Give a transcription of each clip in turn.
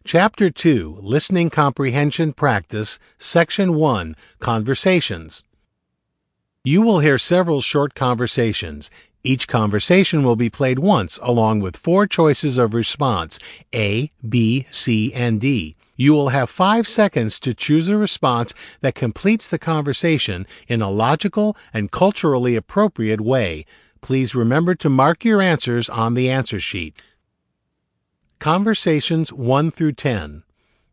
Chapter 2, Listening Comprehension Practice, Section 1, Conversations. You will hear several short conversations. Each conversation will be played once along with 4 choices of response, A, B, C, and D. You will have 5 seconds to choose a response that completes the conversation in a logical and culturally appropriate way. Please remember to mark your answers on the answer sheet. Conversations 1 through 10.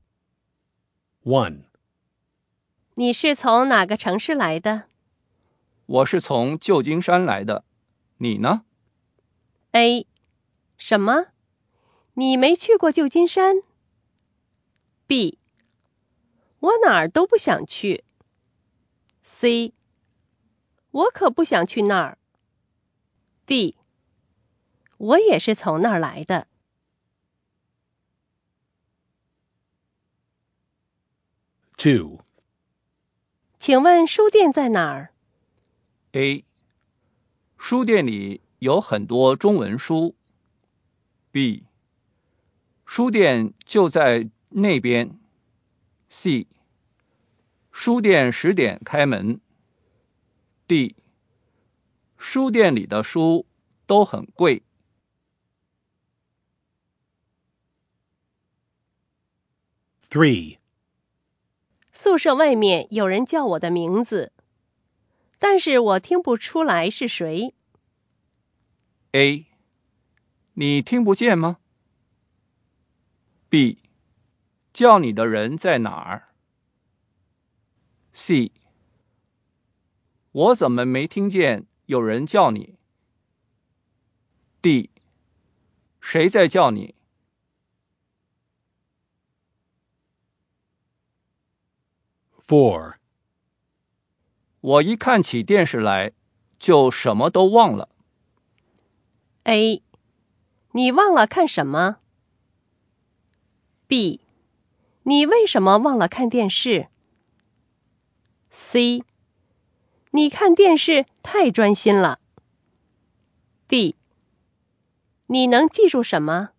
1. 你是从哪个城市来的？ 我是从旧金山来的，你呢？ A. 什么？你没去过旧金山？ B. 我哪儿都不想去。 C. 我可不想去那儿。 D. 我也是从那儿来的。 2. 请问书店在哪儿？ A. 书店里有很多中文书。 B. 书店就在那边。 C. 书店10点开门。 D. 书店里的书都很贵。 3. 宿舍外面有人叫我的名字，但是我听不出来是谁。 A. 你听不见吗？ B. 叫你的人在哪儿？ C. 我怎么没听见有人叫你？ D. 谁在叫你？ 4. 我一看起电视来，就什么都忘了。 A. 你忘了看什么？ B. 你为什么忘了看电视？ C. 你看电视太专心了。 D. 你能记住什么？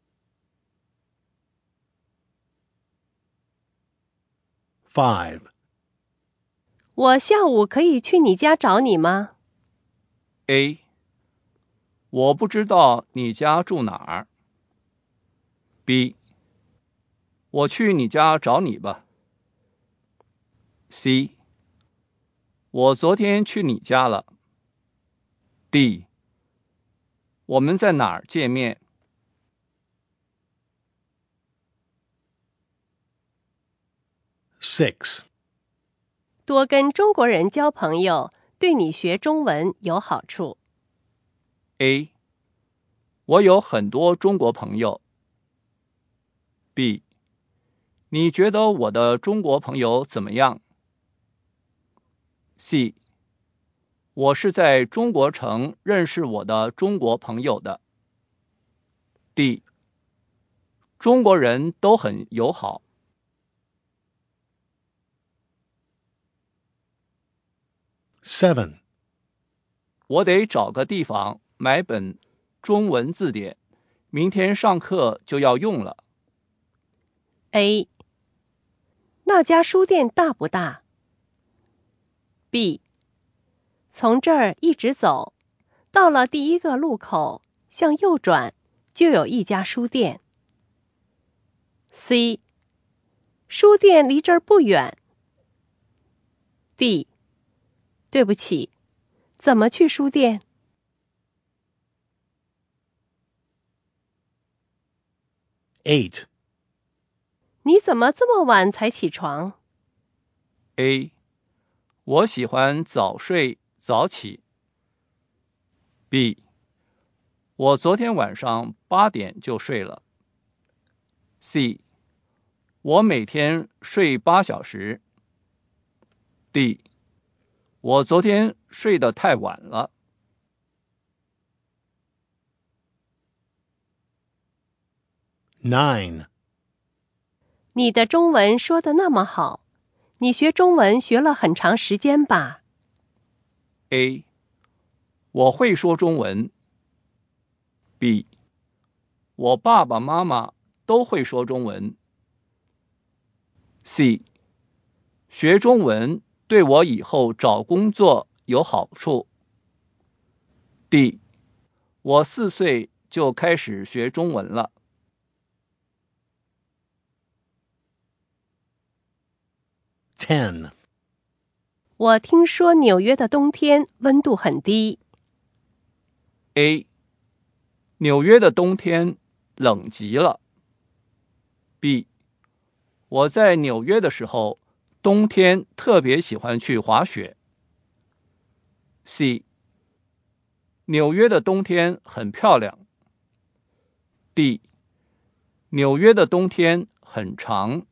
5. 我下午可以去你家找你吗？ A. 我不知道你家住哪儿。 B. 我去你家找你吧。 C. 我昨天去你家了。 D. 我们在哪儿见面？ 6. 多跟中国人交朋友，对你学中文有好处。 A. 我有很多中国朋友。 B. 你觉得我的中国朋友怎么样？ C. 我是在中国城认识我的中国朋友的。 D. 中国人都很友好。 7. 我得找个地方买本中文字典，明天上课就要用了。 A. 那家书店大不大？ B. 从这儿一直走，到了第一个路口，向右转，就有一家书店。 C. 书店离这儿不远。 D. 对不起，怎么去书店？ 8. 你怎么这么晚才起床？ A. 我喜欢早睡早起。 B. 我昨天晚上8点就睡了。 C. 我每天睡8小时。 D. 我昨天睡得太晚了。 9. 你的中文说得那么好，你学中文学了很长时间吧？ A. 我会说中文。 B. 我爸爸妈妈都会说中文。 C. 学中文对我以后找工作有好处。D. 我4岁就开始学中文了。 10. 我听说纽约的冬天温度很低。 A. 纽约的冬天冷极了。B. 我在纽约的时候，冬天特别喜欢去滑雪。C. 纽约的冬天很漂亮。D. 纽约的冬天很长。